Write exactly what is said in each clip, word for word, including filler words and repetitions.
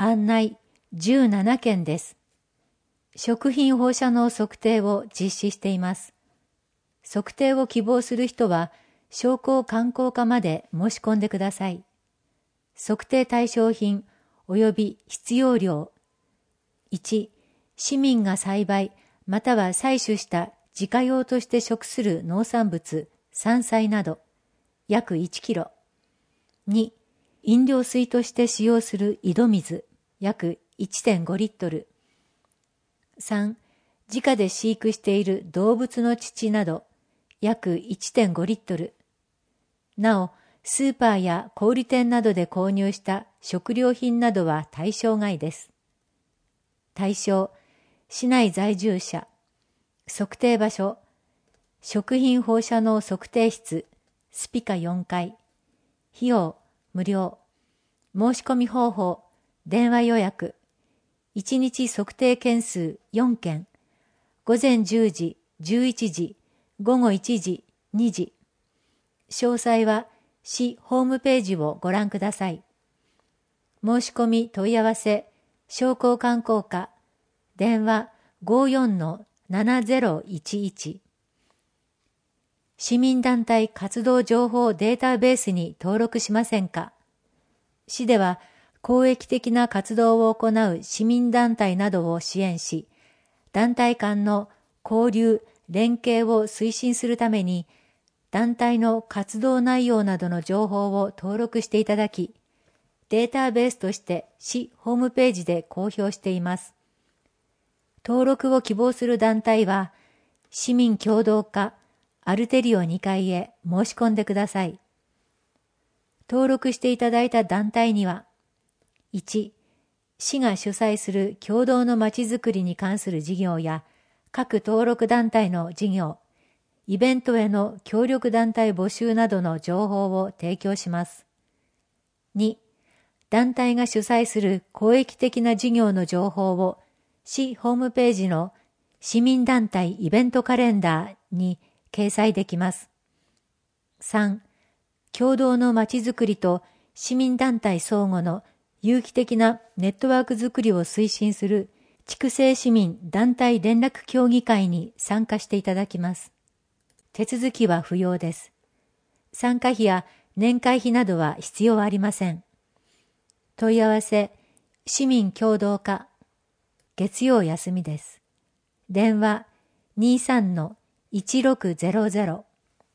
案内じゅうななけんです。食品放射能測定を実施しています。測定を希望する人は、商工観光課まで申し込んでください。測定対象品及び必要量。いち、市民が栽培または採取した自家用として食する農産物、山菜など、約いちキロ。に、飲料水として使用する井戸水、約 いってんごリットル。さん、自家で飼育している動物の乳など、約 いってんごリットル。なお、スーパーや小売店などで購入した食料品などは対象外です。対象、市内在住者、測定場所、食品放射能測定室、スピカよんかい、費用、無料、申し込み方法、電話予約、いちにち測定件数よんけん、午前じゅうじ、じゅういちじ、午後いちじ、にじ。詳細は市ホームページをご覧ください。申し込み問い合わせ、商工観光課、電話 ごーよんのななぜろいちいち。市民団体活動情報データベースに登録しませんか？市では公益的な活動を行う市民団体などを支援し、団体間の交流、連携を推進するために、団体の活動内容などの情報を登録していただき、データベースとして市ホームページで公表しています。登録を希望する団体は、市民協働課アルテリオにかいへ申し込んでください。登録していただいた団体には、いち、市が主催する共同のまちづくりに関する事業や、各登録団体の事業、イベントへの協力団体募集などの情報を提供します。に、団体が主催する公益的な事業の情報を市ホームページの市民団体イベントカレンダーに掲載できます。さん、共同のまちづくりと市民団体相互の有機的なネットワークづくりを推進する筑西市民団体連絡協議会に参加していただきます。手続きは不要です。参加費や年会費などは必要ありません。問い合わせ、市民協働課、月曜休みです。電話 にじゅうさんのいちろくゼロゼロ。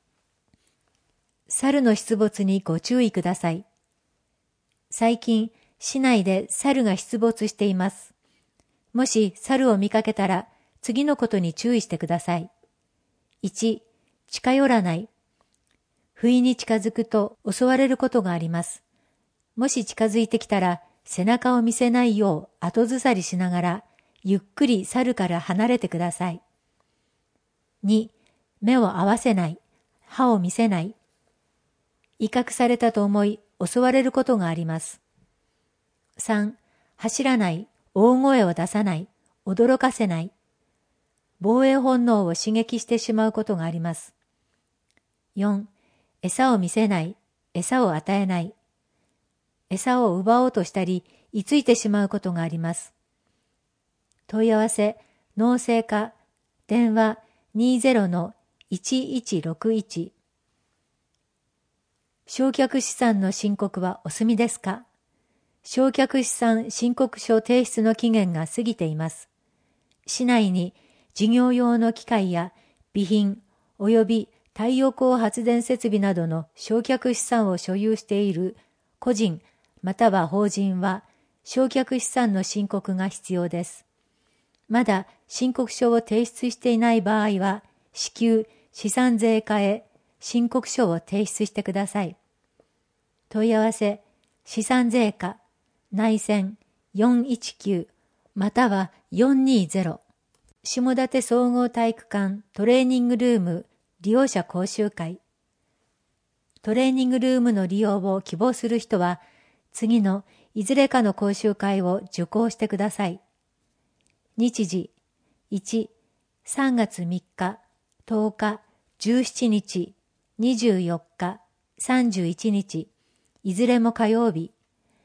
猿の出没にご注意ください。最近、市内で猿が出没しています。もし猿を見かけたら、次のことに注意してください。いち、近寄らない。不意に近づくと襲われることがあります。もし近づいてきたら、背中を見せないよう後ずさりしながら、ゆっくり猿から離れてください。に、目を合わせない。歯を見せない。威嚇されたと思い襲われることがあります。さん、走らない。大声を出さない。驚かせない。防衛本能を刺激してしまうことがあります。よん、餌を見せない。餌を与えない。餌を奪おうとしたり、居ついてしまうことがあります。問い合わせ、農政課、電話 にじゅうのいちいちろくいち。償却資産の申告はお済みですか？償却資産申告書提出の期限が過ぎています。市内に事業用の機械や備品及び太陽光発電設備などの償却資産を所有している個人または法人は償却資産の申告が必要です。まだ申告書を提出していない場合は、至急資産税課へ申告書を提出してください。問い合わせ、資産税課、内線よんいちきゅうまたはよんにゼロ、下館総合体育館トレーニングルーム利用者講習会。トレーニングルームの利用を希望する人は、次のいずれかの講習会を受講してください。日時、いち、さんがつみっか、とおか、じゅうしちにち、にじゅうよっか、さんじゅういちにち、いずれも火曜日。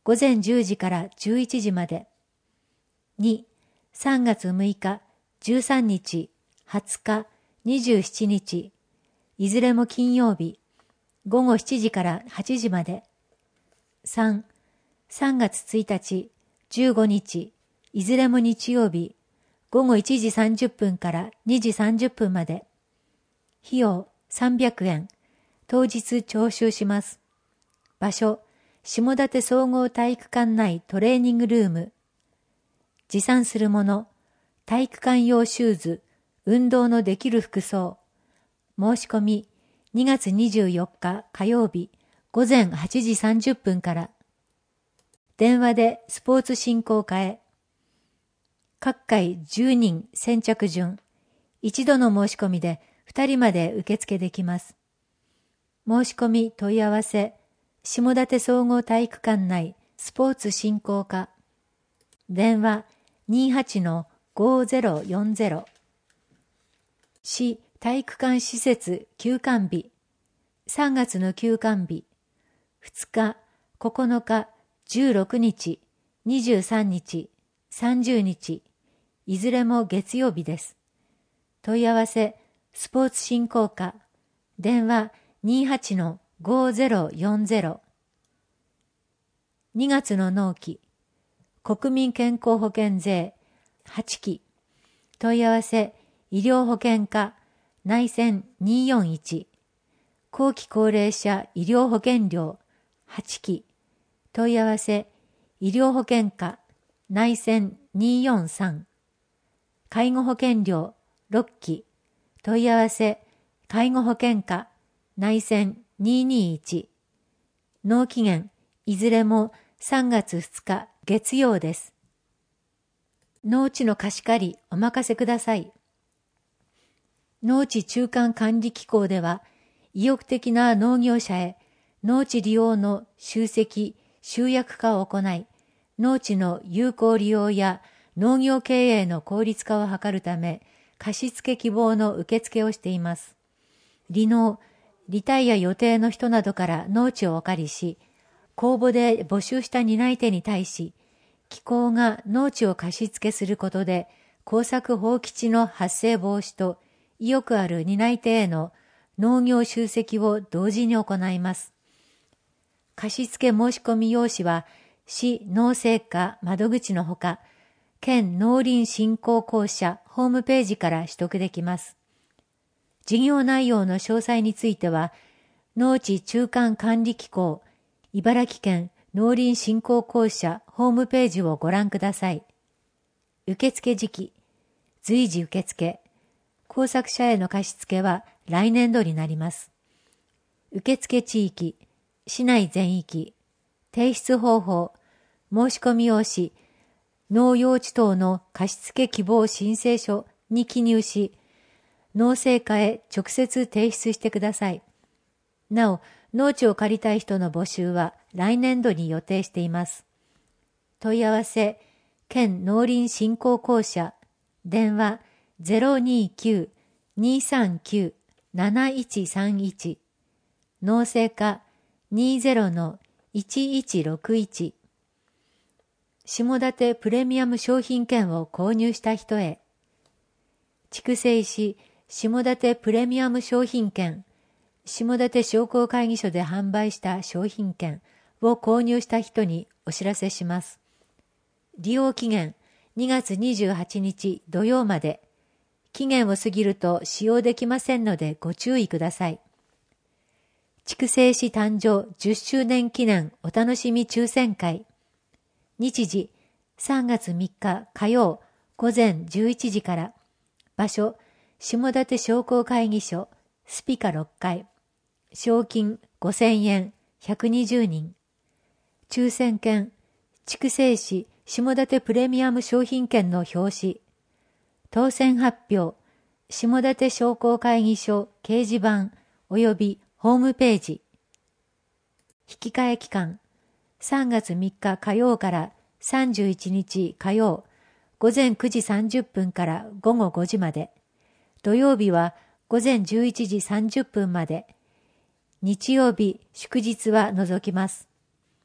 午前じゅうじからじゅういちじまで。に、さんがつむいか、じゅうさんにち、はつか、にじゅうしちにち、いずれも金曜日、ごごしちじからはちじまで。さん、さんがつついたち、じゅうごにち、いずれも日曜日、ごごいちじさんじゅっぷんからにじさんじゅっぷんまで。費用さんびゃくえん。当日徴収します。場所、下館総合体育館内トレーニングルーム。持参するもの、体育館用シューズ、運動のできる服装。申し込み、にがつにじゅうよっか火曜日、午前はちじさんじゅっぷんから。電話でスポーツ振興課へ。各回じゅうにん先着順。一度の申し込みでふたりまで受付できます。申し込み問い合わせ、下館総合体育館内スポーツ振興課。電話 にはちのごゼロよんゼロ。市体育館施設休館日。さんがつの休館日。ふつか、ここのか、じゅうろくにち、にじゅうさんにち、さんじゅうにち、いずれも月曜日です。問い合わせ、スポーツ振興課。電話 にはちのごゼロよんゼロ。にがつの納期。国民健康保険税はちき。問い合わせ、医療保険課、内線にーよんいち。後期高齢者医療保険料はちき。問い合わせ、医療保険課、内線にーよんさん。介護保険料ろっき。問い合わせ、介護保険課、内線にーにーいち。納期限、いずれもさんがつふつか月曜です。農地の貸し借りお任せください。農地中間管理機構では、意欲的な農業者へ農地利用の集積・集約化を行い、農地の有効利用や農業経営の効率化を図るため、貸付希望の受付をしています。離農、リタイア予定の人などから農地をお借りし、公募で募集した担い手に対し、機構が農地を貸付することで、耕作放棄地の発生防止と意欲ある担い手への農業集積を同時に行います。貸付申し込み用紙は、市農政課窓口のほか、県農林振興公社ホームページから取得できます。事業内容の詳細については、農地中間管理機構、茨城県農林振興公社ホームページをご覧ください。受付時期、随時受付、工作者への貸付は来年度になります。受付地域、市内全域、提出方法、申し込み用紙、農用地等の貸付希望申請書に記入し、農政課へ直接提出してください。なお、農地を借りたい人の募集は来年度に予定しています。問い合わせ、県農林振興公社、電話 ゼロにきゅう にさんきゅう なないちさんいち、農政課 にーぜろのいちいちろくいち。下館プレミアム商品券を購入した人へ、筑西市下館プレミアム商品券、下館商工会議所で販売した商品券を購入した人にお知らせします。利用期限にがつにじゅうはちにち土曜まで。期限を過ぎると使用できませんのでご注意ください。筑西市誕生じゅっしゅうねん記念お楽しみ抽選会。日時さんがつみっか火曜午前じゅういちじから。場所下館商工会議所スピカろっかい。賞金ごせんえんひゃくにじゅうにん。抽選券筑西市下館プレミアム商品券の表紙。当選発表下館商工会議所掲示板及びホームページ。引き換え期間さんがつみっか火曜からさんじゅういちにち火曜午前くじさんじゅっぷんからごごごじまで。土曜日は午前じゅういちじさんじゅっぷんまで。日曜日、祝日は除きます。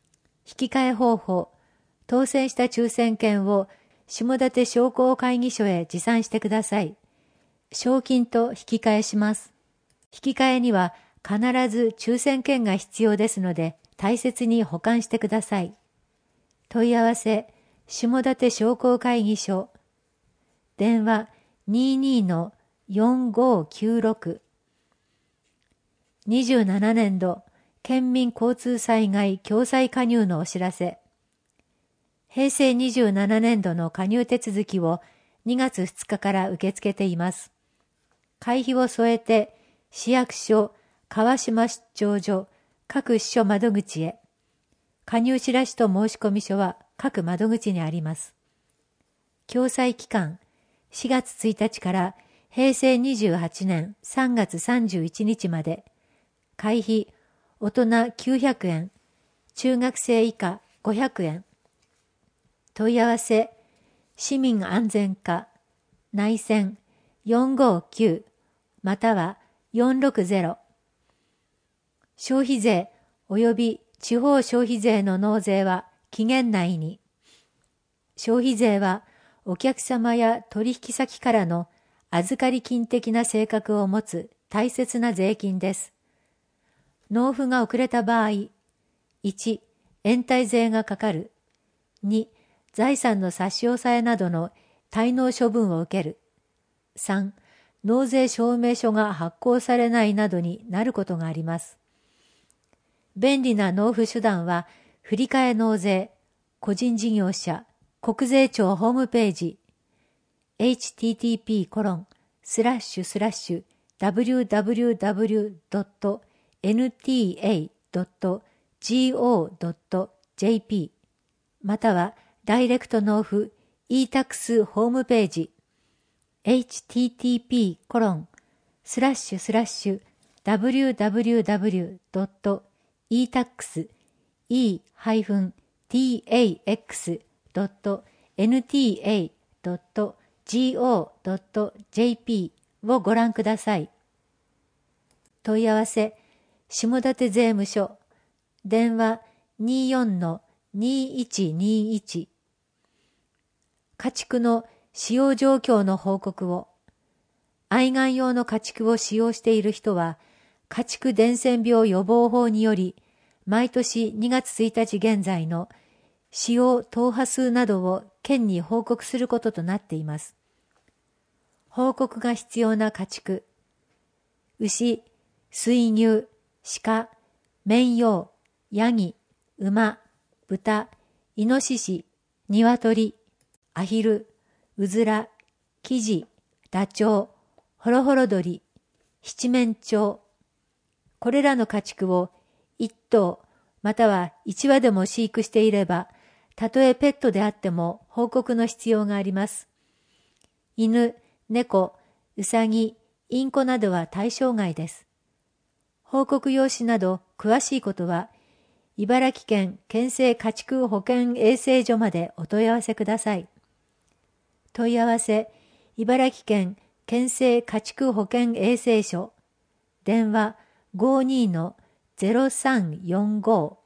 引き換え方法、当選した抽選券を下館商工会議所へ持参してください。賞金と引き換えします。引き換えには必ず抽選券が必要ですので、大切に保管してください。問い合わせ、下館商工会議所。電話 にじゅうにのよんごきゅうろく。にじゅうななねん度県民交通災害共済加入のお知らせ。平成にじゅうななねん度の加入手続きをにがつふつかから受け付けています。会費を添えて市役所、川島出張所、各支所窓口へ。加入チラシと申込書は各窓口にあります。共済期間、しがつついたちから平成にじゅうはちねんさんがつさんじゅういちにちまで。会費、大人きゅうひゃくえん、中学生以下ごひゃくえん。問い合わせ、市民安全課、内線よんごきゅうまたはよんろくゼロ。消費税及び地方消費税の納税は期限内に。消費税はお客様や取引先からの預かり金的な性格を持つ大切な税金です。納付が遅れた場合、いち、延滞税がかかる。に、財産の差し押さえなどの滞納処分を受ける。さん、納税証明書が発行されないなどになることがあります。便利な納付手段は、振替納税、個人事業者、国税庁ホームページ、エイチティーティーピーコロンスラッシュスラッシュダブリューダブリューダブリュードットエヌティーエードットジーオードットジェーピー またはダイレクト納付 e-tax ホームページ エイチティーティーピーコロンスラッシュスラッシュダブリューダブリューダブリュードットイータックス イータックス ドット エヌティーエー ドット ジーオー ドット ジェーピー をご覧ください。問い合わせ、下館税務署、電話 にじゅうよんのにいちにいち。家畜の使用状況の報告を。愛玩用の家畜を使用している人は、家畜伝染病予防法により、毎年にがつついたち現在の使用踏破数などを県に報告することとなっています。報告が必要な家畜、牛、水牛、鹿、綿羊、ヤギ、馬、豚、イノシシ、鶏、アヒル、うずら、キジ、ダチョウ、ホロホロ鳥、七面鳥。これらの家畜を一頭または一羽でも飼育していれば、たとえペットであっても報告の必要があります。犬、猫、うさぎ、インコなどは対象外です。報告用紙など詳しいことは、茨城県県政家畜保健衛生所までお問い合わせください。問い合わせ、茨城県県政家畜保健衛生所、電話 ごじゅうにのゼロさんよんご。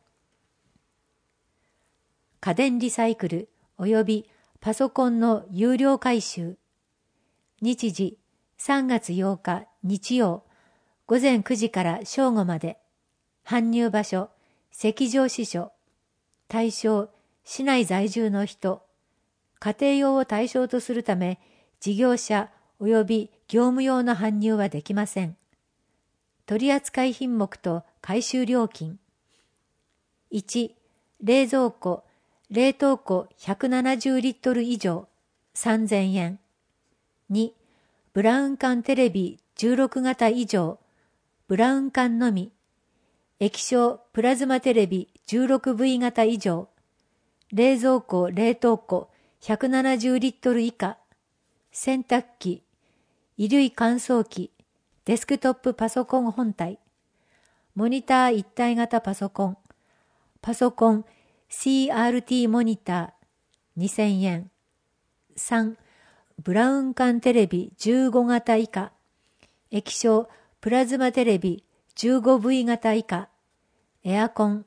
家電リサイクル及びパソコンの有料回収。日時さんがつようか日曜午前くじから正午まで。搬入場所関上支所。対象市内在住の人。家庭用を対象とするため事業者及び業務用の搬入はできません。取扱品目と回収料金。いち、冷蔵庫、冷凍庫ひゃくななじゅうリットル以上さんぜんえん。に、ブラウン管テレビじゅうろくがた以上、ブラウン管のみ。液晶プラズマテレビ じゅうろくブイ 型以上、冷蔵庫冷凍庫ひゃくななじゅうリットル以下、洗濯機、衣類乾燥機、デスクトップパソコン本体、モニター一体型パソコン、パソコン シーアールティー モニターにせんえん。さん、ブラウン管テレビじゅうごがた以下、液晶プラズマテレビ じゅうごブイ 型以下、エアコン、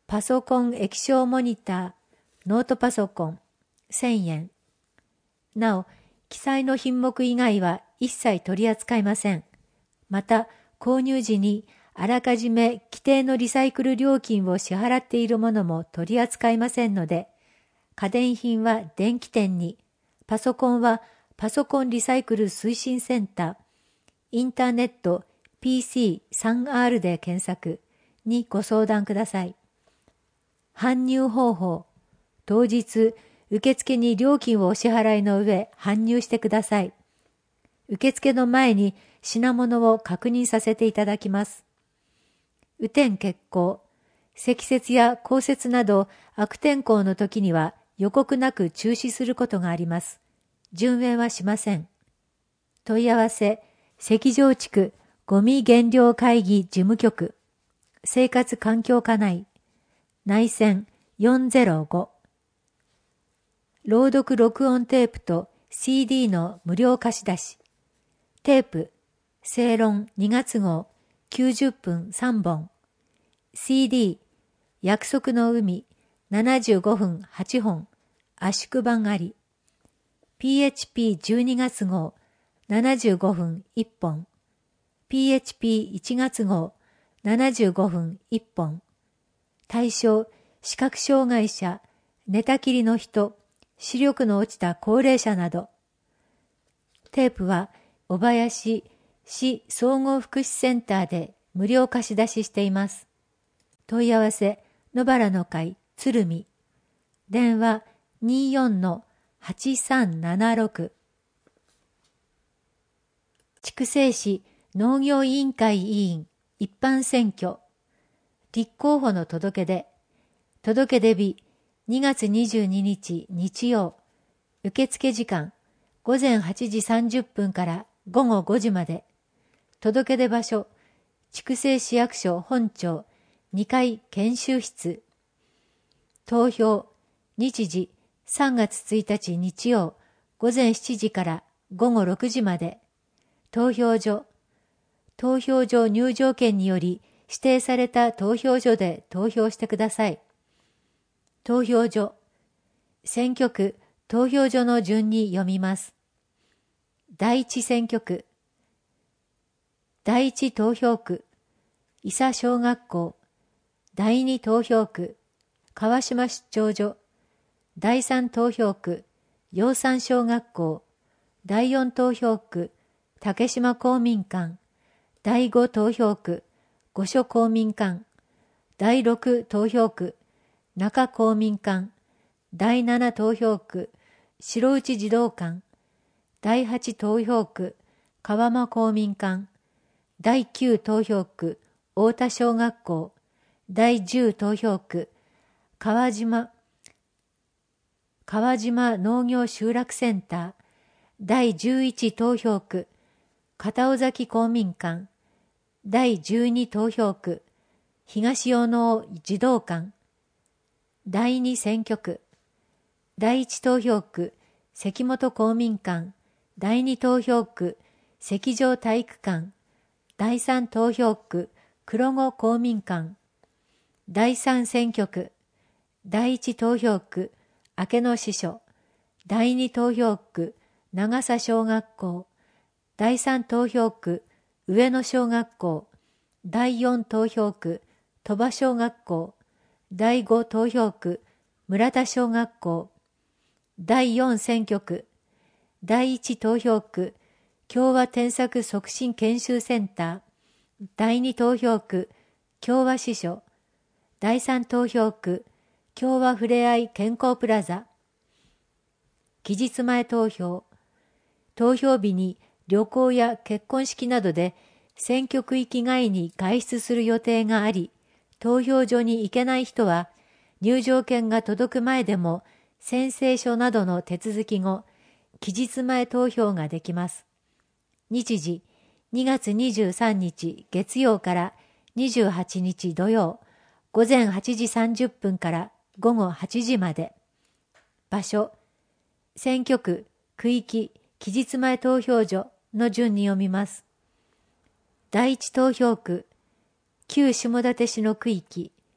パソコン液晶モニター、ノートパソコン、せんえん。なお、記載の品目以外は一切取り扱いません。また、購入時にあらかじめ規定のリサイクル料金を支払っているものも取り扱いませんので、家電品は電気店に、パソコンはパソコンリサイクル推進センター、インターネット ピーシースリーアール で検索にご相談ください。搬入方法。当日、受付に料金をお支払いの上、搬入してください。受付の前に品物を確認させていただきます。雨天決行。積雪や降雪など悪天候の時には予告なく中止することがあります。順延はしません。問い合わせ、石城地区ゴミ減量会議事務局、生活環境課内、内線よんゼロご。朗読録音テープと シーディー の無料貸し出し。テープ、正論にがつ号、きゅうじゅっぷんさんぼん。シーディー、約束の海、ななじゅうごふんはちほん、圧縮版あり。ピーエイチピーじゅうにがつ号、ななじゅうごふんいっぽん。ピーエイチピーいちがつ号、ななじゅうごふんいっぽん。対象、視覚障害者、寝たきりの人、視力の落ちた高齢者など。テープは、小林市総合福祉センターで無料貸し出ししています。問い合わせ、野原の会、鶴見。電話 にじゅうよんのはちさんななろく。筑西市農業委員会委員一般選挙。立候補の届け出。届け出日にがつにじゅうににち日曜。受付時間ごぜんはちじさんじゅっぷんからごごごじまで。届け出場所、筑西市役所本庁にかい研修室。投票、日時さんがつついたち日曜ごぜんしちじからごごろくじまで。投票所、投票所入場券により指定された投票所で投票してください。投票所、選挙区、投票所の順に読みます。第一選挙区、第一投票区、伊佐小学校、第二投票区、川島出張所、第三投票区、陽山小学校、第四投票区、竹島公民館、第五投票区、御所公民館、第六投票区、中公民館、第七投票区、白内児童館、第八投票区、川間公民館、第九投票区、太田小学校、第十投票区、川島、川島農業集落センター、第十一投票区、片尾崎公民館、第十二投票区、東与能児童館、第二選挙区、第一投票区、関本公民館、第二投票区、関城体育館、第三投票区、黒子公民館、第三選挙区、第一投票区、明野支所、第二投票区、長佐小学校、第三投票区、上野小学校、第四投票区、鳥羽小学校、第五投票区、村田小学校、第四選挙区、第一投票区、共和添削促進研修センター、第二投票区、共和支所、第三投票区、共和ふれあい健康プラザ。期日前投票。投票日に旅行や結婚式などで選挙区域外に外出する予定があり、投票所に行けない人は、入場券が届く前でも宣誓書などの手続き後、期日前投票ができます。日時、にがつにじゅうさんにち月曜からにじゅうはちにち土曜、ごぜんはちじさんじゅっぷんからごごはちじまで。場所、選挙区、区域、期日前投票所の順に読みます。第一投票区、旧下館市の区域、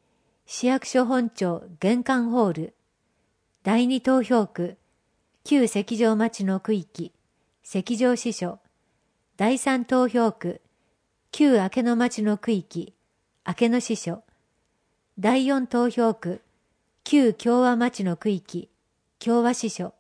市役所本庁玄関ホール、第二投票区、旧石城町の区域、石城支所、第三投票区、旧明野町の区域、明野支所、第四投票区、旧共和町の区域、共和支所。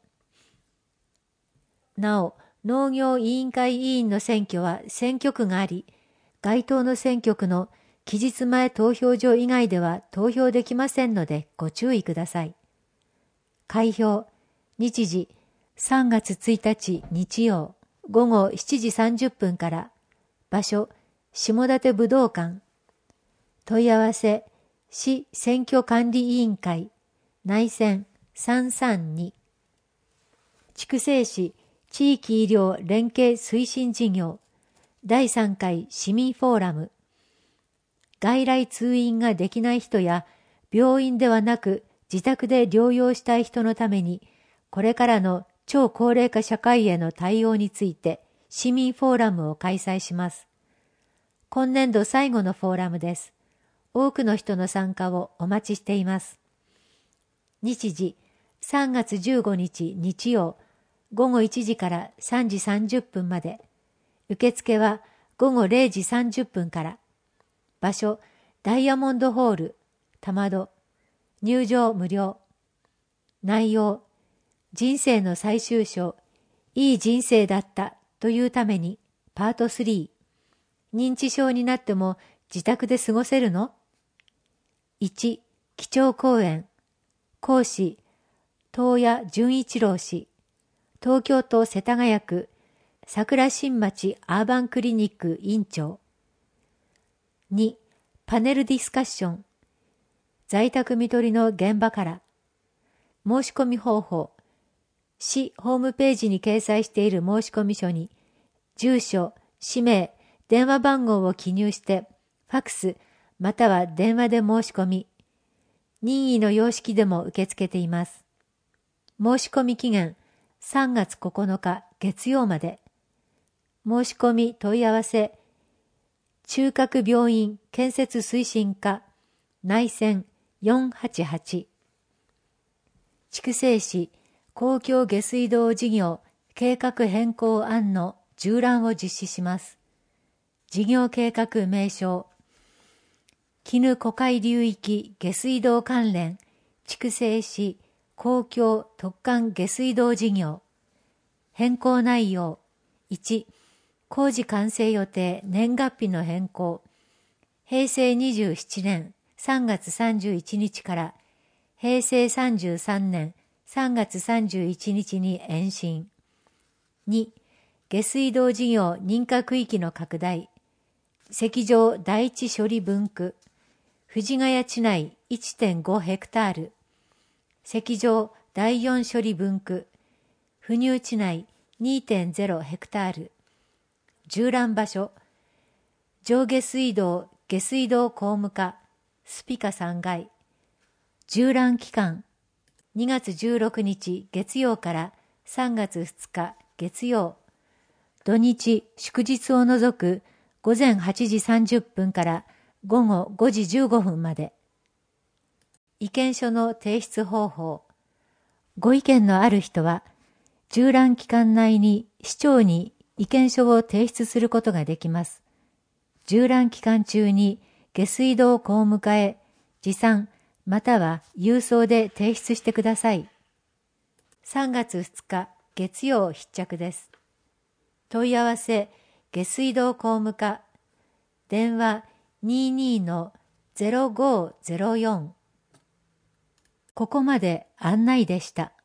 なお、農業委員会委員の選挙は選挙区があり、該当の選挙区の期日前投票所以外では投票できませんのでご注意ください。開票、日時、さんがつついたち日曜、午後しちじさんじゅっぷんから、場所、下館武道館。問い合わせ、市選挙管理委員会、内線さんさんに。筑西市地域医療連携推進事業、だいさんかい市民フォーラム。外来通院ができない人や、病院ではなく自宅で療養したい人のために、これからの超高齢化社会への対応について市民フォーラムを開催します。今年度最後のフォーラムです。多くの人の参加をお待ちしています。日時、さんがつじゅうごにち日曜、午後いちじからさんじさんじゅっぷんまで。受付は午後れいじさんじゅっぷんから。場所、ダイヤモンドホール、玉戸。入場無料。内容、人生の最終章、いい人生だったというために、パートスリー。認知症になっても自宅で過ごせるの？いち、基調講演。講師、東谷純一郎氏。東京都世田谷区、桜新町アーバンクリニック院長。に、パネルディスカッション。在宅看取りの現場から。申し込み方法。市ホームページに掲載している申込書に、住所、氏名、電話番号を記入して、ファクス、または電話で申し込み、任意の様式でも受け付けています。申し込み期限、さんがつここのか月曜まで。申し込み問い合わせ、中核病院建設推進課、内線よんはちはち。筑西市公共下水道事業計画変更案の縦覧を実施します。事業計画名称、絹小海流域下水道関連筑西市公共特管下水道事業。変更内容、いち、工事完成予定年月日の変更。へいせいにじゅうななねんさんがつさんじゅういちにちからへいせいさんじゅうさんねんさんがつさんじゅういちにちに延伸。に、下水道事業認可区域の拡大。石城第一処理分区。藤ヶ谷地内 いってんご ヘクタール。石城第四処理分区。不入地内 にてんゼロ ヘクタール。縦覧場所。上下水道下水道工務課。スピカさんがい。縦覧期間。にがつじゅうろくにち月曜からさんがつふつか月曜。土日祝日を除くごぜんはちじさんじゅっぷんからごごごじじゅうごふんまで。意見書の提出方法。ご意見のある人は、縦覧期間内に市長に意見書を提出することができます。縦覧期間中に下水道工務課へ持参または郵送で提出してください。さんがつふつか月曜必着です。問い合わせ下水道工務課電話 にじゅうにのゼロごゼロよん。ここまで案内でした。